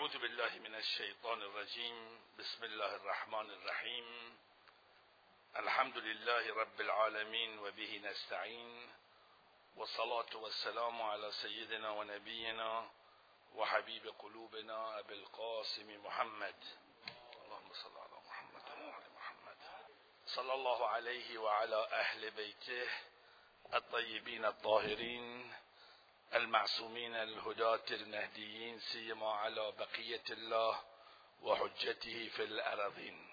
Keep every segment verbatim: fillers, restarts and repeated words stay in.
اعوذ بالله من الشیطان الرجیم. بسم الله الرحمن الرحیم. الحمد لله رب العالمین و به نستعین و صلاة و السلام علی سیدنا و نبینا و حبیب قلوبنا ابی القاسم محمد. اللهم صل علی محمد و آل محمد. صلی الله علیه و علی اهل بیته الطیبین الطاهرین المعصومين الهداة المهديين سيما على بقية الله وحجته في الأرضين.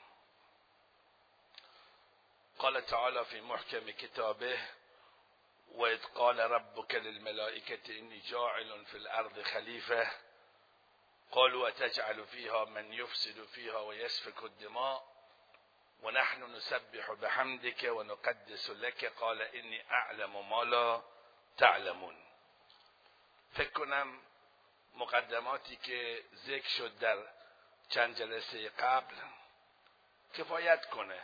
قال تعالى في محكم كتابه: وإذ قال ربك للملائكة إني جاعل في الأرض خليفة قالوا أتجعل فيها من يفسد فيها ويسفك الدماء ونحن نسبح بحمدك ونقدس لك قال إني أعلم ما لا تعلمون. فکر کنم مقدماتی که ذکر شد در چند جلسه قبل کفایت کنه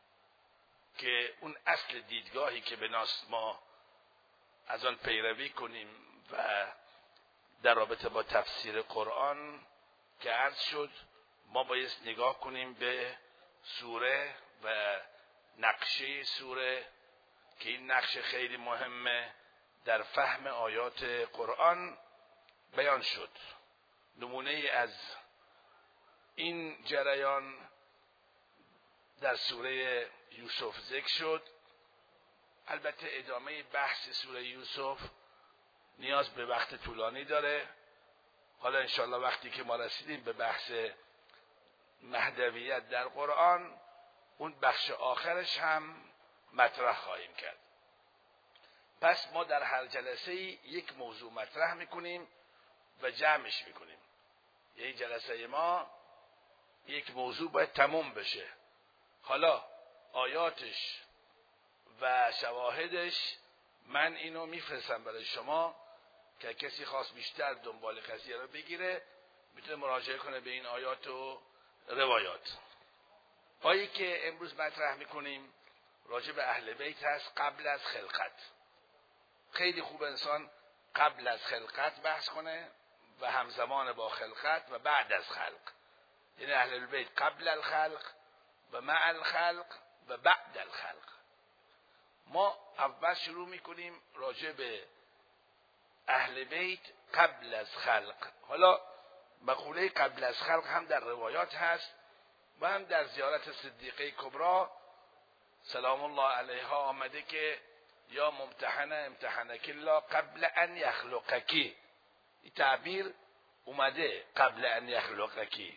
که اون اصل دیدگاهی که به ناس ما از آن پیروی کنیم و در رابطه با تفسیر قرآن که عرض شد ما باید نگاه کنیم به سوره و نقشه سوره که این نقشه خیلی مهمه در فهم آیات قرآن بیان شد. نمونه از این جریان در سوره یوسف ذکر شد. البته ادامه بحث سوره یوسف نیاز به وقت طولانی داره. حالا انشاءالله وقتی که ما رسیدیم به بحث مهدویت در قرآن اون بخش آخرش هم مطرح خواهیم کرد. پس ما در هر جلسه یک موضوع مطرح میکنیم و جمعش میکنیم. یه جلسه ما یک موضوع باید تموم بشه. حالا آیاتش و شواهدش من اینو میفرستم برای شما که کسی خواست بیشتر دنبال قضیه رو بگیره میتونه مراجعه کنه به این آیات و روایات. آیه که امروز مطرح میکنیم راجع به اهل بیت هست قبل از خلقت. خیلی خوب انسان قبل از خلقت بحث کنه و همزمان با خلقت و بعد از خلق، یعنی اهل البیت قبل الخلق و مع الخلق و بعد الخلق. ما اول شروع میکنیم راجع به اهل بیت قبل از خلق. حالا مقوله قبل از خلق هم در روایات هست و هم در زیارت صدیقه کبری سلام الله علیها آمده که یا ممتحنه امتحنک الله قبل ان یخلقکی. این تعبیر اومده قبل ان یخلقکی.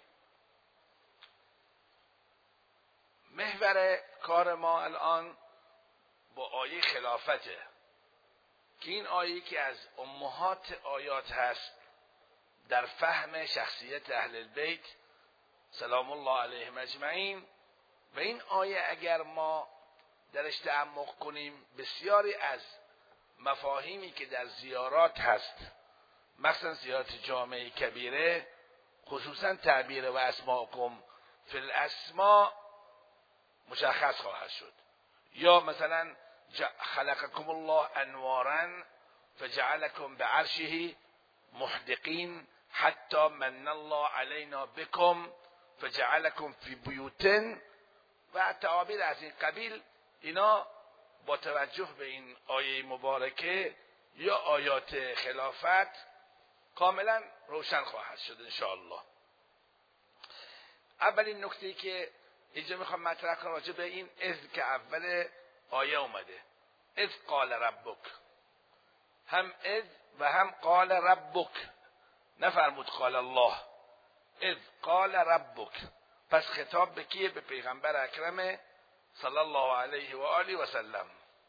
محور کار ما الان با آیه خلافته که این آیه که از امهات آیات هست در فهم شخصیت اهل البیت سلام الله علیهم اجمعین. و این آیه اگر ما درش تعمق کنیم بسیاری از مفاهیمی که در زیارات هست، مثلا زیارت جامع کبیره، خصوصا تعبیر و اسماءکم فی الاسماء مشخص خواهد شد. یا مثلا خلقکم الله انوارا فجعلکم بعرشه محدقین حتی من الله علینا بکم فجعلکم فی بیوتن و تعابیر از این قبیل. اینا با توجه به این آیه مبارکه یا آیات خلافت کاملا روشن خواهد شد انشاءالله. اولین نکته‌ای که اینجا میخوام مطرح کنم راجع به این اذ که اول آیه اومده. اذ قال ربک، هم اذ و هم قال ربک، نفرمود قال الله. اذ قال ربک، پس خطاب به کیه؟ به پیغمبر اکرم صلی الله علیه و آله و سلم.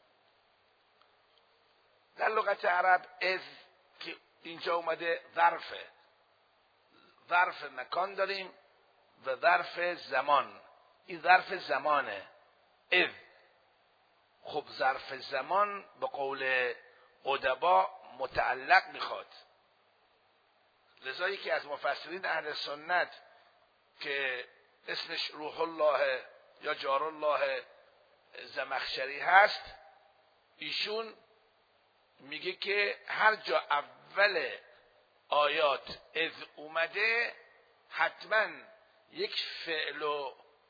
در لغت عرب اذ که اینجا اومده ظرفه، ظرف مکان داریم و ظرف زمان. این ظرف زمانه اذ. خب ظرف زمان به قول ادبا متعلق میخواد. لذایی که از مفسرین اهل سنت که اسمش روح الله یا جار الله زمخشری هست، ایشون میگه که هر جا اول آیات اذ اومده حتما یک فعل و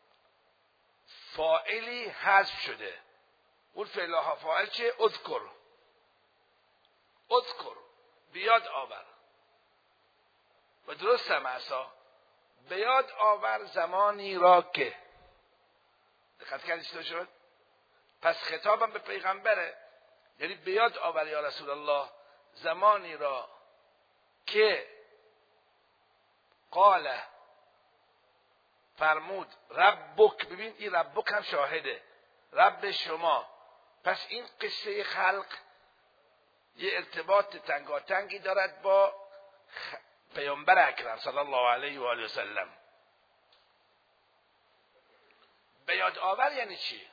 فاعلی حذف شده. اون فعل و فاعل چه؟ اذکر. اذکر بیاد آور. و درست هم اصلا بیاد آور زمانی را که. دقت کردید چطور شد؟ پس خطابم به پیغمبره، یعنی بیاد آور یا رسول الله زمانی را که قال فرمود ربک. ببین این ربک هم شاهده، رب شما. پس این قصه خلق یه ارتباط تنگاتنگی دارد با پیامبر اکرم صلی الله علیه و آله و سلم. بیاد آور یعنی چی؟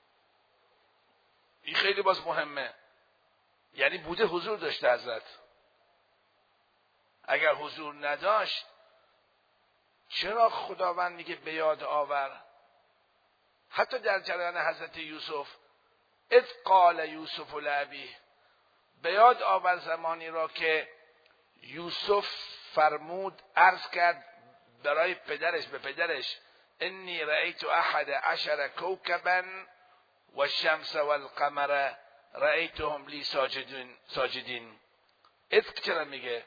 این خیلی باز مهمه. یعنی بوده حضور داشته حضرت. اگر حضور نداشت چرا خداوند میگه بیاد آور؟ حتی در جریان حضرت یوسف اذ قال یوسف لابیه، بیاد آور زمانی را که یوسف فرمود عرض کرد برای پدرش به پدرش انی رأیت احد عشر کوکبا و الشمس والقمر رأیتهم لی ساجدین ساجدین. اذ چرا میگه؟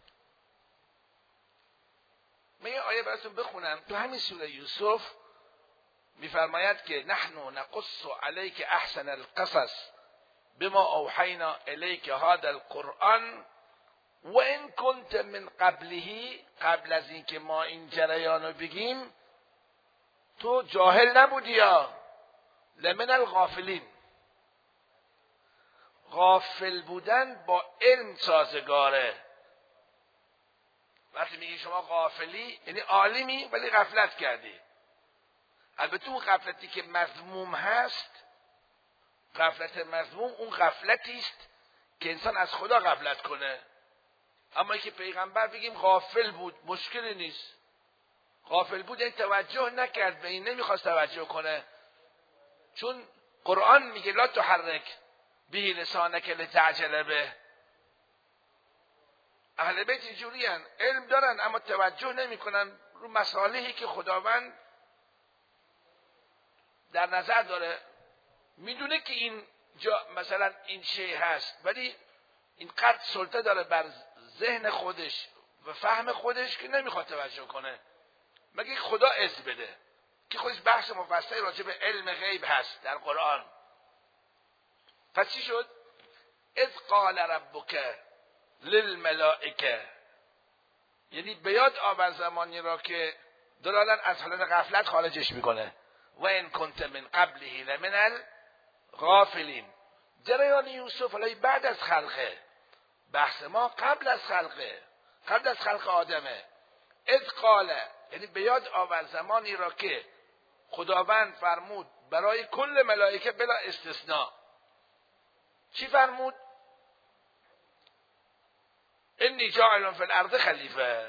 من یه آیه براتون بخونم تو همین سوره یوسف میفرماید که نحن نقص علیک احسن القصص بما اوحینا الیک هذا القرآن و ان کنت من قبله، قبل از اینکه ما این جریان رو بگیم تو جاهل نبودی یا لمن الغافلین. غافل بودن با علم سازگاره. وقتی میگی شما غافلی یعنی عالمی ولی غفلت کردی. البته اون غفلتی که مذموم هست، غفلت مذموم اون غفلتی است که انسان از خدا غفلت کنه. اما که پیغمبر بگیم غافل بود مشکلی نیست. غافل بود این توجه نکرد به این، نمیخواست توجه کنه. چون قرآن میگه لا تحرک به لسانک لتعجل به. اهل بیت اینجوری هن، علم دارن اما توجه نمی کنن رو مصالحی که خداوند در نظر داره. میدونه که این جا مثلا این شی هست ولی اینقدر سلطه داره بر ذهن خودش و فهم خودش که نمیخواد توجه کنه مگه خدا اذن بده، که خودش بحث مفصلی راجع به علم غیب هست در قرآن. پس چی شد؟ اذ قال ربک للملائکه، یعنی بیاد آور زمانی را که دلالت از حالت غفلت خارجش میکنه. و ان کنت من قبله لمن الغافلین. جریان یوسف علی بعد از خلقه، بحث ما قبل از خلقه، قبل از خلق آدمه. اذ قال یعنی بیاد آور زمانی را که خداوند فرمود برای کل ملائکه بلا استثناء. چی فرمود؟ انی جاعل فی الارض خلیفه.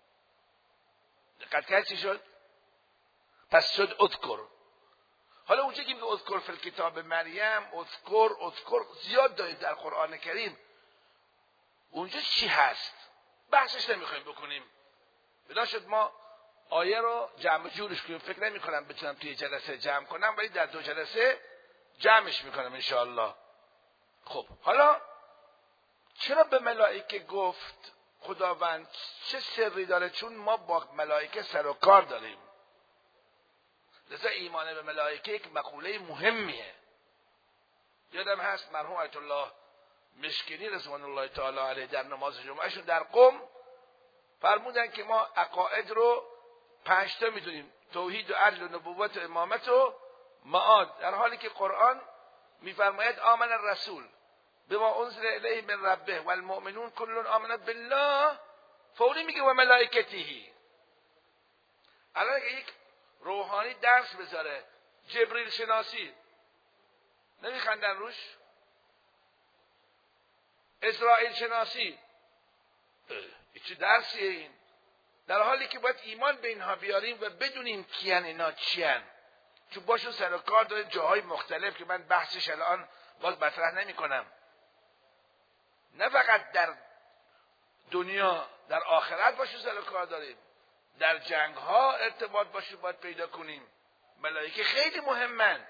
دقت کرد چی شد؟ پس شد اذکر. حالا اونجا که میگه اذکر فی الکتاب مریم، اذکر اذکر زیاد دارید در قرآن کریم. اونجا چی هست؟ بحثش نمیخوایم بکنیم. بنا شد ما آیه رو جمع جورش کنیم. فکر نمی کنم بتونم توی جلسه جمع کنم ولی در دو جلسه جمعش میکنم انشاءالله. خب حالا چرا به ملائکه گفت خداوند؟ چه سری داره؟ چون ما با ملائکه سر و کار داریم. لذا ایمان به ملائکه یک مقوله مهمیه. یادم هست مرحوم آیت الله مشکینی رضوان الله تعالی علیه در نماز جمعهشون در قم فرمودن که ما عقاید رو پنج تا میدونیم: توحید و عدل و نبوت و امامت و معاد، در حالی که قرآن میفرماید آمن الرسول بما انزل الیه من ربه والمؤمنون کل آمن بالله. فوری میگه و ملائکته. الان اگه یک روحانی درس بذاره جبریل شناسی نمیخندن روش؟ اسرائیل شناسی چه درسیه این؟ در حالی که باید ایمان به اینها بیاریم و بدونیم کیان اینا چیان، چون باشون سر و کار داره جاهای مختلف که من بحثش الان باز مطرح نمی کنم. نه فقط در دنیا، در آخرت باشون سر و کار داریم. در جنگ ها ارتباط باشه باید پیدا کنیم. ملائکه خیلی مهمن.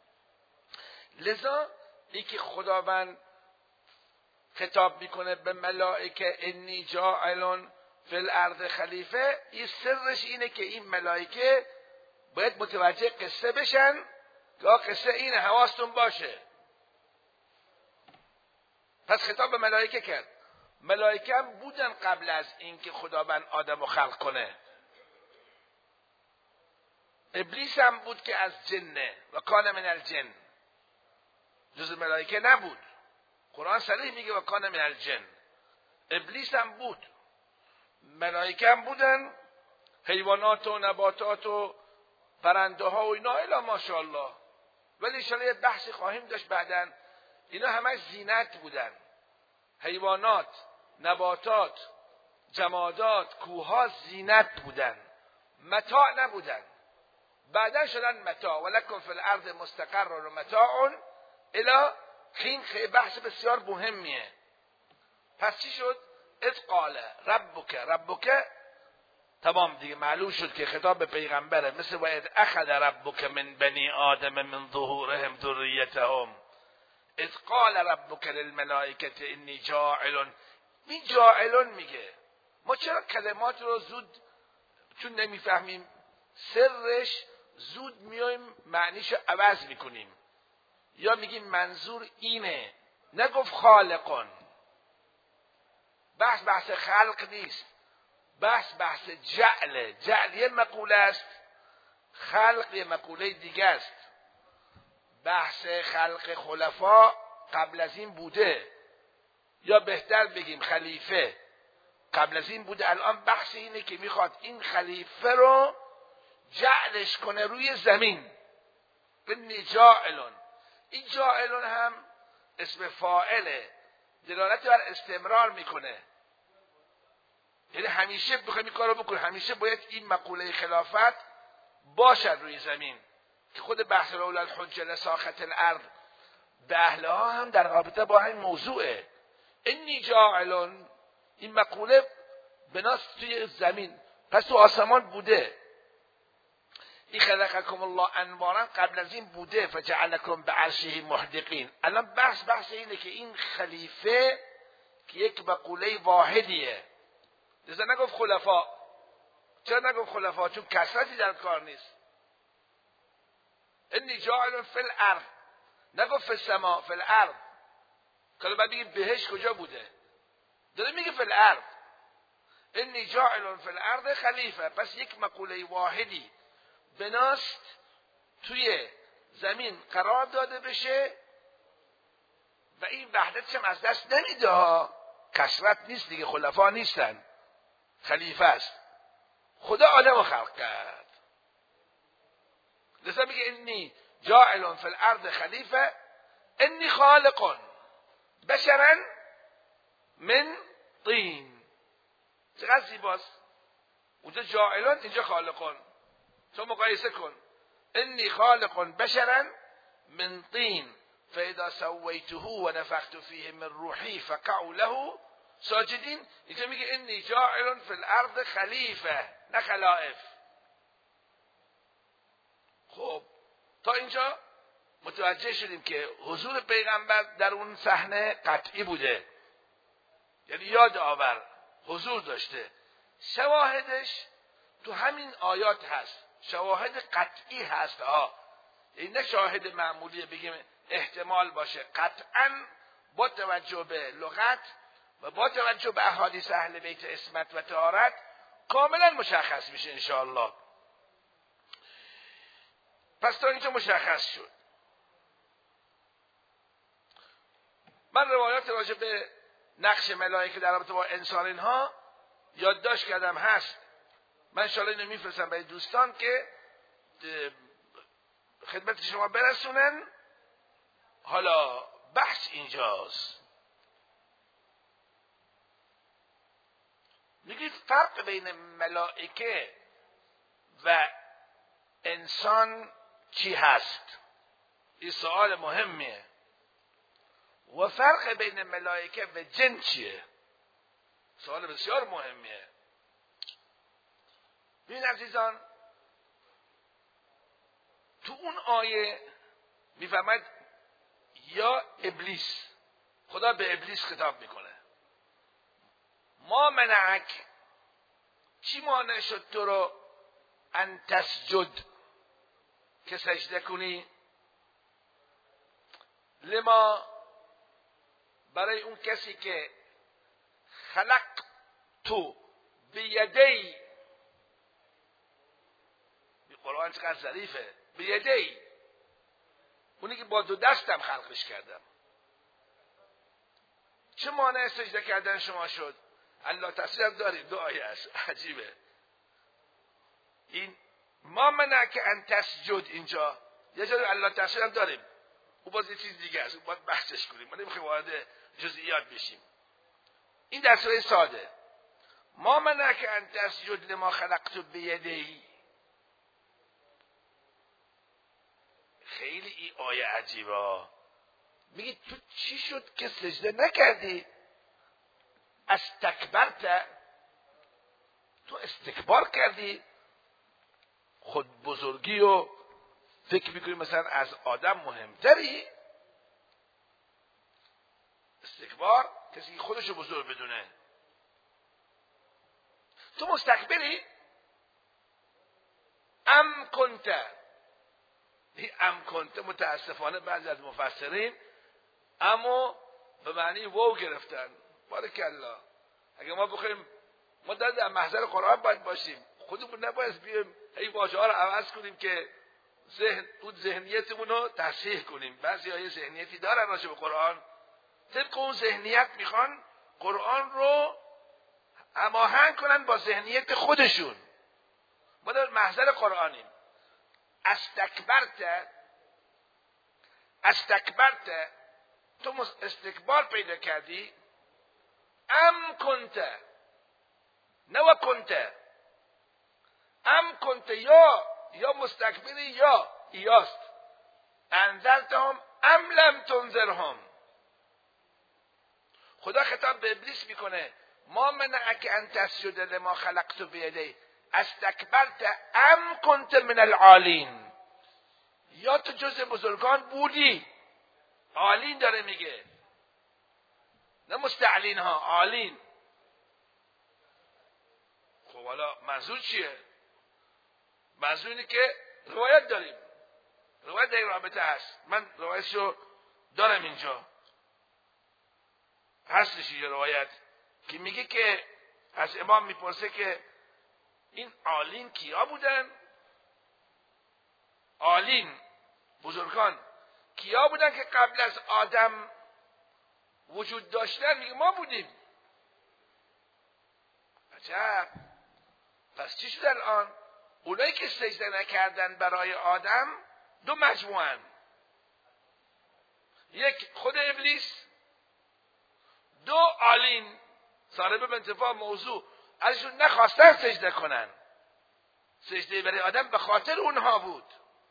لذا ای که خداوند خطاب میکنه به ملائکه انی جاعل فی الارض خلیفه، این سرش اینه که این ملائکه باید متوجه قصه بشن که قصه اینه، حواستون باشه. پس خطاب به ملائکه کرد. ملائکه هم بودن قبل از اینکه خداوند آدم رو خلق کنه. ابلیس هم بود که از جنه و کان من الجن، جز ملائکه نبود. قرآن صریح میگه و کان من الجن. ابلیس هم بود. ملائکه هم بودن، حیوانات و نباتات و پرنده ها و اینا الا ماشاءالله. ولی انشاءالله یه بحثی خواهیم داشت بعدن. اینا همه زینت بودن. حیوانات، نباتات، جمادات، کوها زینت بودن، متاع نبودن. بعدن شدن متاع. ولکم فی الارض مستقر و متاع الی حین. خیلی بحث بسیار مهمیه. پس چی شد؟ اذ قال ربک. ربک تمام دیگه معلوم شد که خطاب به پیغمبره، مثل و اذ اخذ ربک من بنی آدم من ظهورهم ذریتهم اذ قال ربک للملائکه انی جاعل. این جاعلون میگه. ما چرا کلمات رو زود چون نمیفهمیم سرش زود میایم معنیشو عوض میکنیم، یا میگیم منظور اینه، نگفت خالقون. بحث بحث خلق نیست، بحث بحث جعله. جعل یه مقوله است، خلق یه مقوله دیگه است. بحث خلق خلفا قبل از این بوده، یا بهتر بگیم خلیفه قبل از این بوده. الان بحث اینه که میخواد این خلیفه رو جعلش کنه روی زمین. بنی جاعلون. این جاعلون هم اسم فاعله، دلالت بر استمرار میکنه. یعنی همیشه بخوای این کارو بکنه، همیشه باید این مقوله خلافت باشد روی زمین. که خود بحث اول الحج لساخت الارض به اهلها هم در رابطه با همین موضوعه. انی جاعلون، این مقوله بناست توی زمین، پس تو آسمان بوده. این خلقکم الله انوارا قبل از این بوده. فجعلکم بعرشه محدقین. الان بحث بحث اینه که این خلیفه که یک مقوله واحدیه. لذا نگفت خلفا. چرا نگفت خلفا؟ چون کثرتی در کار نیست. انی جاعل فی الارض، نگفت فی السماء، فی الارض. که بعد بگیم بهش کجا بوده؟ داره میگه فی الارض. انی جاعل فی الارض خلیفه. پس یک مقوله واحدی بناست توی زمین قرار داده بشه و این وحدتش هم از دست نمیده ها. کثرت نیست دیگه، خلفا نیستن، خلیفه است. خدا آدم رو خلق کرد. لذا میگه انی جاعل فی الارض خلیفه انی خالق بشرا من طین. چقدر زیباست. اونجا جاعلون، اینجا خالقون. تو مقایسه کن. انی خالق بشرا من طین فاذا سویته و نفخت فیه من روحی فقعوا له ساجدین. اینجا میگه انی جاعل فی الارض خلیفه، نه خلائف. خب تا اینجا متوجه شدیم که حضور پیغمبر در اون صحنه قطعی بوده، یعنی یاد آور حضور داشته. شواهدش تو همین آیات هست، شواهد قطعی هست ها. این نه شاهد معمولی بگیم احتمال باشه، قطعا با توجه به لغت و با توجه به احادیث اهل بیت عصمت و طهارت کاملا مشخص میشه انشاءالله. پس تا اینجا مشخص شد. من روایات راجع به نقش ملائکه در رابطه با انسان اینها یادداشت کردم، هست. من انشاءالله اینو میفرستم برای دوستان که خدمت شما برسونن. حالا بحث اینجاست. میگید فرق بین ملائکه و انسان چی هست؟ این سوال مهمیه. و فرق بین ملائکه و جن چیه؟ سوال بسیار مهمیه. ببین عزیزان، تو اون آیه میفهمد یا ابلیس، خدا به ابلیس خطاب میکنه ما منعک، چی مانع شد تو رو ان تسجد، که سجده کنی، لما، برای اون کسی که خلق تو بیدی، قرآن چقدر ظریفه، بیدی، اونی که با دو دستم خلقش کردم. چه مانع سجده کردن شما شد؟ الله تفسیر هم داریم، دو آیه است، عجیبه. این ما منعک ان تسجد، اینجا یه جایی الله تفسیر هم داریم، او باز یه چیز دیگه است، او باید بحثش کنیم، ما نمیخوایم وارد جزئیات بشیم. این در سوره ساده، ما منعک ان تسجد لما خلقت بیدی. خیلی این آیه عجیبه. میگی تو چی شد که سجده نکردی؟ استکبرت، تو استکبار کردی، خود بزرگی و فکر میکنی مثلا از آدم مهمتری. استکبار کسی که خودشو بزرگ بدونه. تو مستکبری؟ ام کنت، این ام کنت متاسفانه بعضی از مفسرین اما به معنی وو گرفتن. بارکالله. اگه ما بخوایم ما در محضر قرآن باید باشیم، خودمون نباید بیایم این واژه ها رو عوض کنیم که ذهن اون ذهنیتمون رو تصحیح کنیم. بعضی های ذهنیتی دارن راجع به قرآن، طبق اون ذهنیت میخوان قرآن رو هماهنگ کنن با ذهنیت خودشون. ما در محضر قرآنیم. استکبرت، استکبرت، تو استکبار پیدا کردی. ام کنت، نو کنت، ام کنت، یا یا مستکبری یا ایاست. انذرتهم ام لم تنذرهم. خدا خطاب به ابلیس میکنه ما منعک ان تسجد لما خلقت بیدی استکبرت ام کنت من العالین. یا تو جز بزرگان بودی. عالین داره میگه، نه مستعلین ها، عالین. خب حالا منظور چیه؟ منظور اینه که روایت داریم، روایت در این رابطه هست، من روایتشو دارم اینجا، هستش یه روایت که میگه که از امام میپرسه که این عالین کیا بودن؟ عالین، بزرگان کیا بودن که قبل از آدم وجود داشتن؟ میگه ما بودیم. عجب. پس چی شد الان؟ اونایی که سجده نکردن برای آدم دو مجموعن، یک خود ابلیس، دو عالین صاحب انتفاع موضوع ازشون نخواستن سجده کنن. سجده برای آدم به خاطر اونها بود.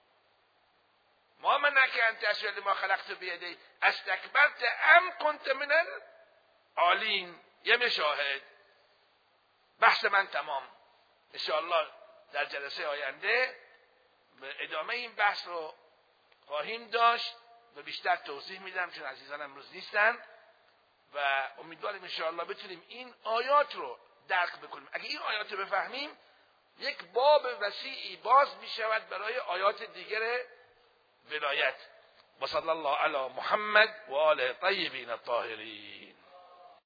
ما منعک ان تسجد لما خلقت بیدی استکبرت ام کنت من العالین. یه مشاهد. بحث من تمام. انشاءالله در جلسه آینده به ادامه این بحث رو خواهیم داشت و بیشتر توضیح میدم چون عزیزان امروز نیستن و امیدواریم انشاءالله بتونیم این آیات رو درک بکنیم. اگه این آیات رو بفهمیم یک باب وسیعی باز میشود برای آیات دیگر ولایت. و صلی الله علی محمد و آله طیبین الطاهرین.